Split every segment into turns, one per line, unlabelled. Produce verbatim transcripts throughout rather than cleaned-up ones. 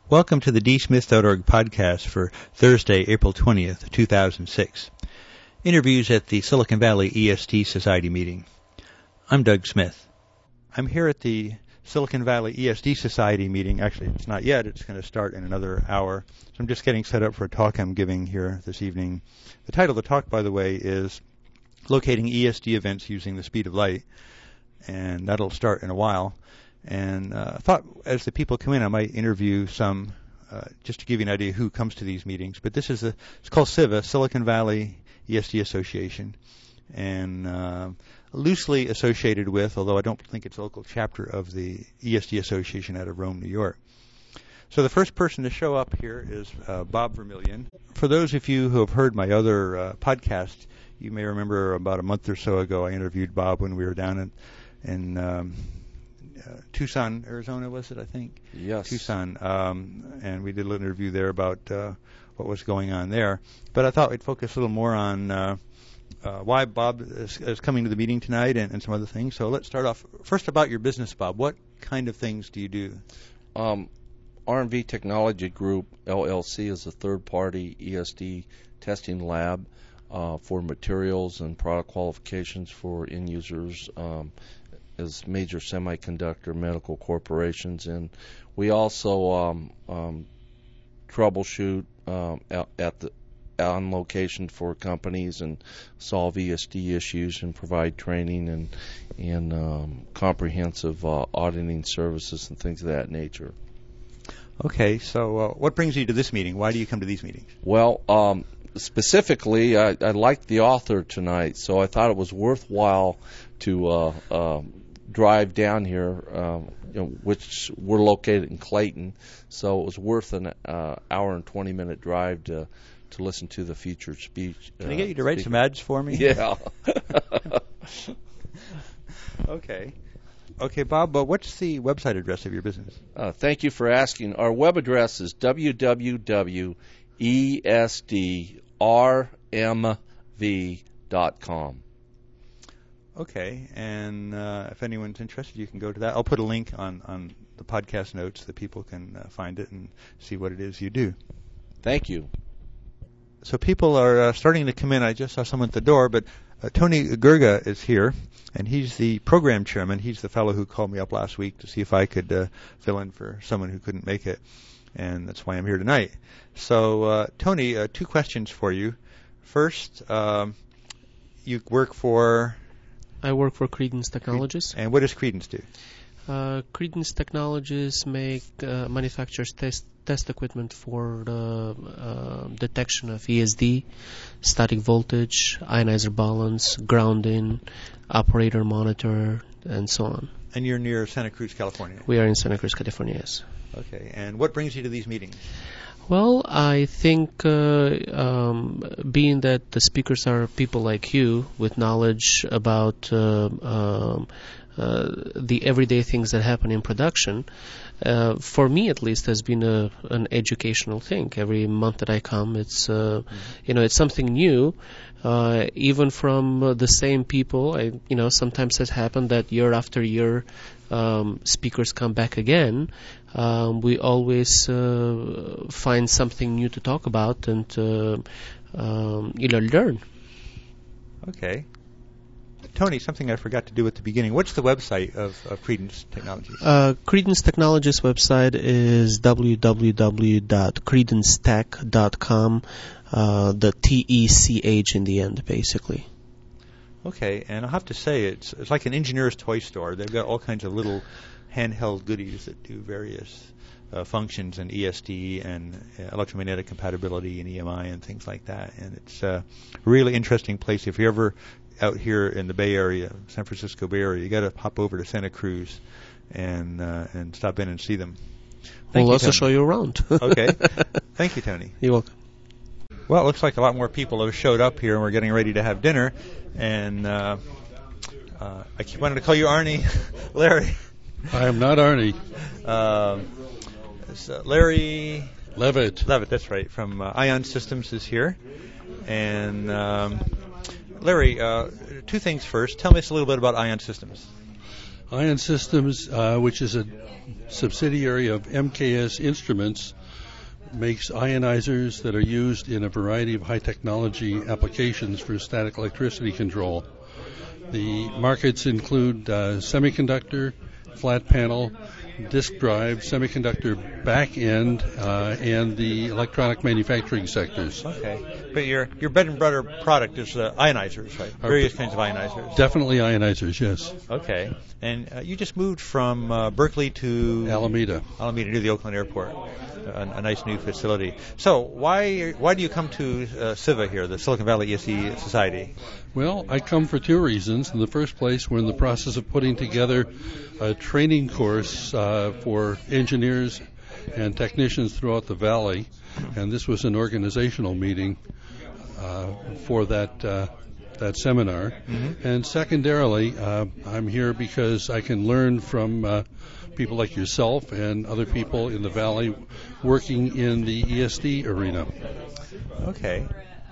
Welcome to the d smith dot org podcast for Thursday, April twentieth, two thousand six. Interviews at the Silicon Valley E S D Society meeting. I'm Doug Smith. I'm here at the Silicon Valley E S D Society meeting. Actually, it's not yet. It's going to start in another hour. So I'm just getting set up for a talk I'm giving here this evening. The title of the talk, by the way, is Locating E S D Events Using the Speed of Light. And that'll start in a while. And uh, I thought as the people come in, I might interview some, uh, just to give you an idea who comes to these meetings. But this is a, it's called SIVA, Silicon Valley E S D Association, and uh, loosely associated with, although I don't think it's a local chapter of the E S D Association out of Rome, New York. So the first person to show up here is uh, Bob Vermillion. For those of you who have heard my other uh, podcast, you may remember about a month or so ago I interviewed Bob when we were down in, in um, Uh, Tucson, Arizona, was it, I think?
Yes.
Tucson. Um, and we did a little interview there about uh, what was going on there. But I thought we'd focus a little more on uh, uh, why Bob is, is coming to the meeting tonight and, and some other things. So let's start off. First, about your business, Bob. What kind of things do you do?
Um, R and V Technology Group, L L C, is a third-party E S D testing lab uh, for materials and product qualifications for end users, um, as major semiconductor medical corporations, and we also um, um, troubleshoot um, at, at the on location for companies and solve E S D issues and provide training and and um, comprehensive uh, auditing services and things of that nature.
Okay, so uh, what brings you to this meeting? Why do you come to these meetings?
Well, um, specifically, I, I liked the author tonight, so I thought it was worthwhile to uh, uh, drive down here, um, you know, which we're located in Clayton, so it was worth an uh, hour and twenty minute drive to to listen to the featured speech.
Can uh, I get you to write speaker. some ads for me?
Yeah.
Okay. Okay, Bob, but what's the website address of your business?
Uh, thank you for asking. Our web address is w w w dot e s d r m v dot com.
Okay, and uh, if anyone's interested, you can go to that. I'll put a link on, on the podcast notes that people can uh, find it and see what it is you do.
Thank you.
So people are uh, starting to come in. I just saw someone at the door, but uh, Tony Gurga is here, and he's the program chairman. He's the fellow who called me up last week to see if I could uh, fill in for someone who couldn't make it, and that's why I'm here tonight. So, uh, Tony, uh, two questions for you. First, um, you work for...
I work for Credence Technologies.
And what does Credence do?
Uh, Credence Technologies make uh, manufactures test test equipment for the uh, detection of E S D, static voltage, ionizer balance, grounding, operator monitor, and so on.
And you're near Santa Cruz, California?
We are in Santa Cruz, California, yes.
Okay. And what brings you to these meetings?
Well, I think uh, um, being that the speakers are people like you with knowledge about uh, um, uh, the everyday things that happen in production, uh, for me at least has been a, an educational thing. Every month that I come, it's uh, mm-hmm. you know it's something new. Uh, even from uh, the same people, I, you know, sometimes has happened that year after year, um, speakers come back again. Um, we always uh, find something new to talk about and uh, um, you know learn.
Okay, Tony, something I forgot to do at the beginning. What's the website of, of Credence Technologies?
Uh, Credence Technologies website is w w w dot credence tech dot com. Uh, the T E C H in the end, basically.
Okay, and I'll have to say it's it's like an engineer's toy store. They've got all kinds of little handheld goodies that do various uh, functions in E S D and uh, electromagnetic compatibility and E M I and things like that. And it's a really interesting place. If you're ever out here in the Bay Area, San Francisco Bay Area, you got to hop over to Santa Cruz and uh, and stop in and see them.
Thank we'll you, also Tony. Show you around.
Okay. Thank you, Tony.
You're welcome.
Well, it looks like a lot more people have showed up here, and we're getting ready to have dinner. And uh, uh, I keep wanting to call you Arnie. Larry.
I am not Arnie.
Uh, so Larry
Levitt.
Levitt, that's right, from uh, Ion Systems is here. And um, Larry, uh, two things first. Tell us a little bit about Ion Systems.
Ion Systems, uh, which is a subsidiary of M K S Instruments, makes ionizers that are used in a variety of high-technology applications for static electricity control. The markets include uh, semiconductor, flat panel, disk drive, semiconductor back end, uh, and the electronic manufacturing sectors.
Okay. But your your bread and butter product is uh, ionizers, right?
Our
Various kinds of ionizers.
Definitely ionizers, yes.
Okay. And uh, you just moved from uh, Berkeley to
Alameda.
Alameda near the Oakland Airport. A, a nice new facility. So why why do you come to uh, SIVA here, the Silicon Valley E S D Society?
Well, I come for two reasons. In the first place, we're in the process of putting together a training course uh, for engineers and technicians throughout the valley, and this was an organizational meeting uh, for that uh, that seminar. Mm-hmm. And secondarily, uh, I'm here because I can learn from uh, people like yourself and other people in the valley working in the E S D arena.
Okay.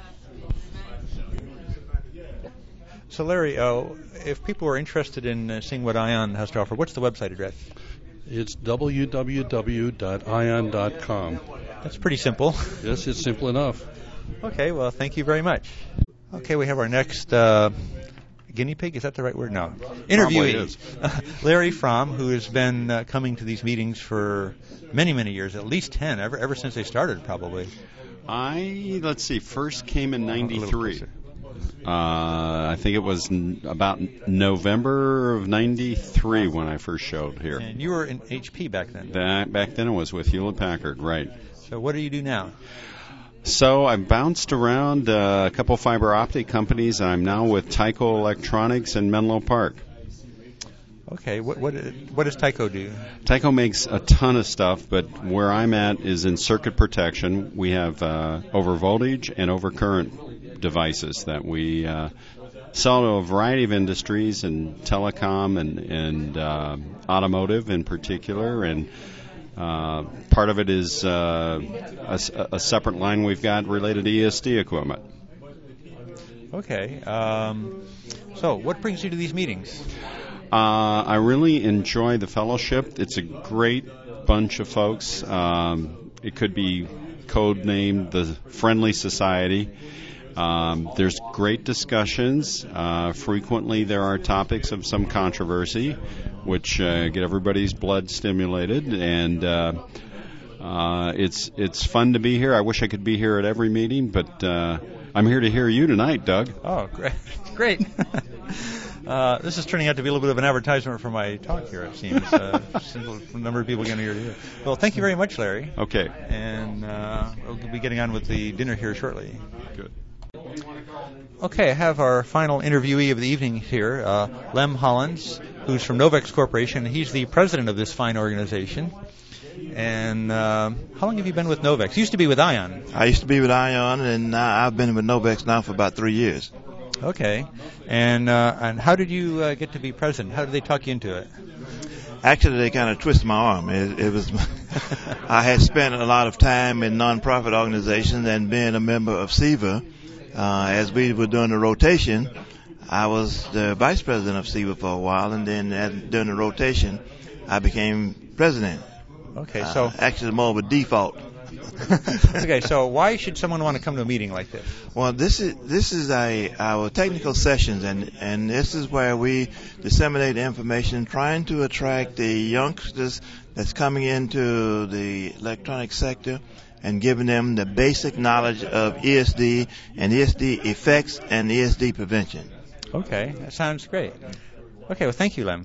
So, Larry, uh, if people are interested in uh, seeing what ION has to offer, what's the website address?
It's w w w dot ion dot com.
That's pretty simple.
Yes, it's simple enough.
Okay, well, thank you very much. Okay, we have our next uh, guinea pig. Is that the right word? No. Interviewee. Larry Fromm, who has been uh, coming to these meetings for many, many years, at least ten, ever, ever since they started, probably.
I, let's see, first came in ninety-three. Uh, I think it was n- about November of ninety-three when I first showed here.
And you were in H P back then.
That, back then it was with Hewlett-Packard, right.
So what do you do now?
So I've bounced around uh, a couple fiber optic companies. I'm now with Tyco Electronics in Menlo Park.
Okay, what what what does Tyco do?
Tyco makes a ton of stuff, but where I'm at is in circuit protection. We have uh, over voltage and over current devices that we uh, sell to a variety of industries, and telecom and, and uh, automotive in particular, and uh, part of it is uh, a, a separate line we've got related to E S D equipment.
Okay, um, so what brings you to these meetings?
Uh, I really enjoy the fellowship. It's a great bunch of folks. Um, it could be code-named the Friendly Society. Um, there's great discussions. Uh, frequently there are topics of some controversy, which uh, get everybody's blood stimulated, and uh, uh, it's it's fun to be here. I wish I could be here at every meeting, but uh, I'm here to hear you tonight, Doug.
Oh, great. Great. Uh, this is turning out to be a little bit of an advertisement for my talk here, it seems. Uh, a number of people getting here to hear. Well, thank you very much, Larry.
Okay.
And uh, we'll be getting on with the dinner here shortly.
Good.
Okay, I have our final interviewee of the evening here, uh, Lem Hollins, who's from Novex Corporation. He's the president of this fine organization. And uh, how long have you been with Novex? You used to be with ION.
I used to be with ION, and now I've been with Novex now for about three years.
Okay. And uh, and how did you uh, get to be president? How did they talk you into it?
Actually, they kind of twisted my arm. It, it was I had spent a lot of time in nonprofit organizations and being a member of SIVA. Uh, as we were doing the rotation, I was the vice president of SIVA for a while, and then as, during the rotation, I became president.
Okay, so
uh, actually more of a default.
Okay, so why should someone want to come to a meeting like this?
Well, this is this is a our technical sessions, and and this is where we disseminate information, trying to attract the youngsters that's coming into the electronic sector, and giving them the basic knowledge of E S D and E S D effects and E S D prevention.
Okay, that sounds great. Okay, well, thank you, Lem.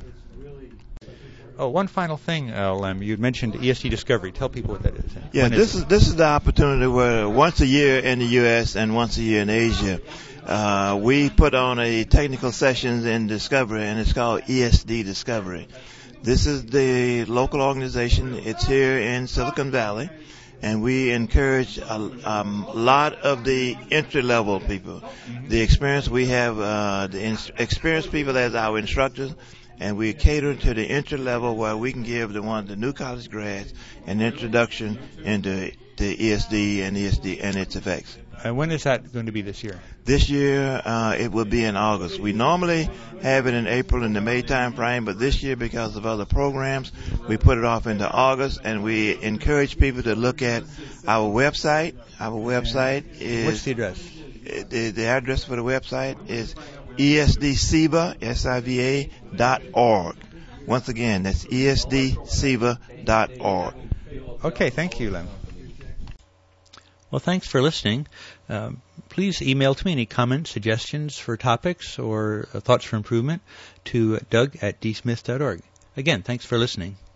Oh, one final thing, uh, Lem. You mentioned E S D Discovery. Tell people what that is.
Yeah,
When
this
is
is this is the opportunity where once a year in the U S and once a year in Asia, uh, we put on a technical sessions in Discovery, and it's called E S D Discovery. This is the local organization. It's here in Silicon Valley, and we encourage a um, lot of the entry-level people. The experience we have, uh, the in- experienced people as our instructors. And we cater to the entry level where we can give the one the new college grads an introduction into the E S D and E S D and its effects.
And when is that going to be this year?
This year, uh, it will be in August. We normally have it in April in the May time frame, but this year, because of other programs, we put it off into August, and we encourage people to look at our website. Our website is...
What's the address?
The, the address for the website is E S D S I V A, S I V A, dot org. Once again, that's E S D S I V A dot org.
Okay, thank you, Lem. Well, thanks for listening. Um, please email to me any comments, suggestions for topics, or uh, thoughts for improvement to Doug at d smith dot org. Again, thanks for listening.